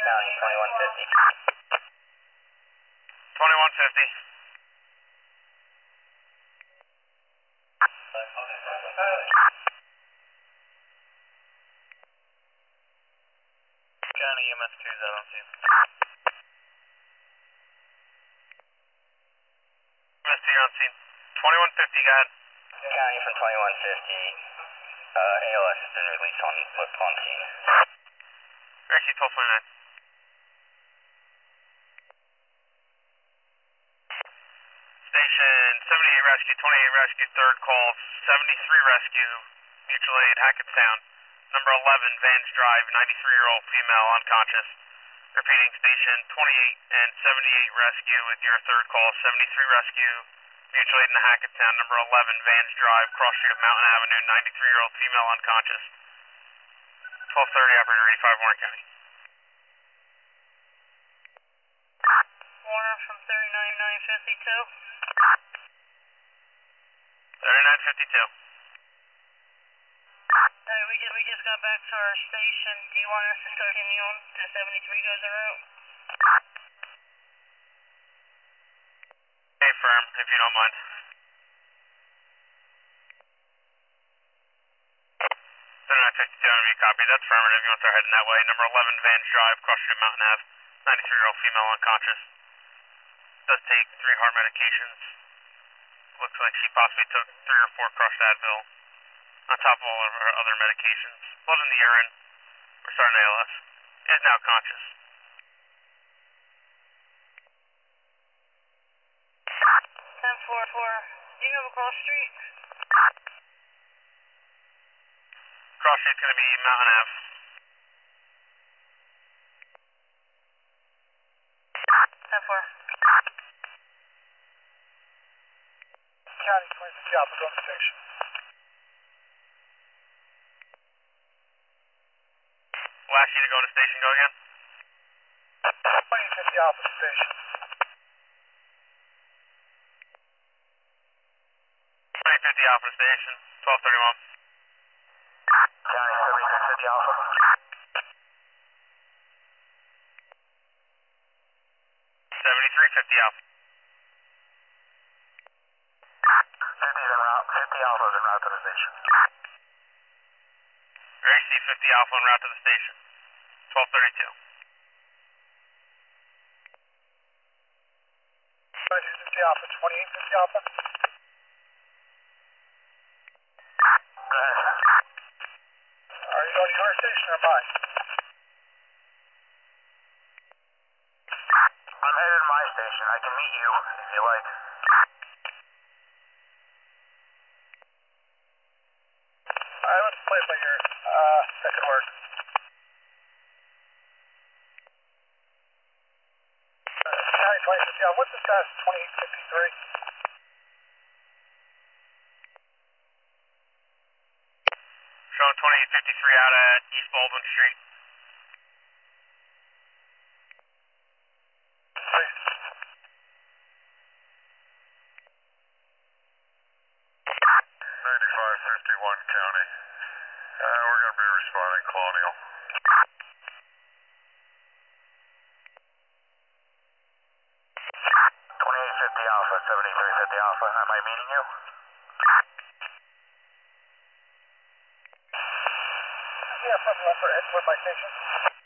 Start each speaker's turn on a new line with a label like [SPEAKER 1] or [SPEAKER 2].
[SPEAKER 1] County, 2150.
[SPEAKER 2] 2150.
[SPEAKER 1] County, EMS 2 is out on scene.
[SPEAKER 2] EMS 2 on scene. 2150, go ahead.
[SPEAKER 1] County from 2150. ALS has been released on scene.
[SPEAKER 2] RC 1229. Station 78 rescue, 28 rescue, third call, 73 rescue, mutual aid, Hackettstown. Number 11, Vans Drive, 93-year-old female, unconscious. Repeating, station 28 and 78 rescue with your third call, 73 rescue, mutual aid in Hackettstown. Number 11, Vans Drive, cross street of Mountain Avenue, 93-year-old female, unconscious. 1230, operator 85, Warren County.
[SPEAKER 3] Warner from 39952.
[SPEAKER 2] 3952.
[SPEAKER 3] We just got back to our station. Do you want us to start any on to 73 goes the route?
[SPEAKER 2] Hey, firm, if you don't mind. 3952, enemy copy. That's affirmative. You want to start heading that way. Number 11, Vans Drive, cross street of Mountain Ave. 93-year-old female, unconscious. Does take 3 heart medications. Looks like she possibly took 3 or 4 crushed Advil. On top of all of her other medications. Blood in the urine. We're starting ALS. Is now conscious.
[SPEAKER 3] 1044. Do you have a cross street?
[SPEAKER 2] Cross street's going to be Mountain Ave.
[SPEAKER 3] 10-4.
[SPEAKER 4] County 2050 Alpha, go to station.
[SPEAKER 2] Last you to go to station, go again.
[SPEAKER 4] 2050 Alpha station.
[SPEAKER 2] 2050 Alpha station, 1231.
[SPEAKER 1] County 7650 Alpha.
[SPEAKER 2] 7350 Alpha.
[SPEAKER 1] 50 Alpha is en route to the station.
[SPEAKER 2] AC 50 Alpha en route to the station. 1232.
[SPEAKER 4] 2050 Alpha, 2850 Alpha.
[SPEAKER 1] Go ahead.
[SPEAKER 4] Are you going to your station or mine?
[SPEAKER 1] I'm headed to my station. I can meet you if you like.
[SPEAKER 4] Alright, let's play by ear. That could work. County 2050 Alpha, what's the status of 2853?
[SPEAKER 2] Showing 2853 out at East Baldwin Street.
[SPEAKER 4] Please.
[SPEAKER 1] 9551 County. We're going to be responding Colonial. 2850 Alpha, 7350 Alpha. Am I meeting you?
[SPEAKER 4] Yeah, from my station.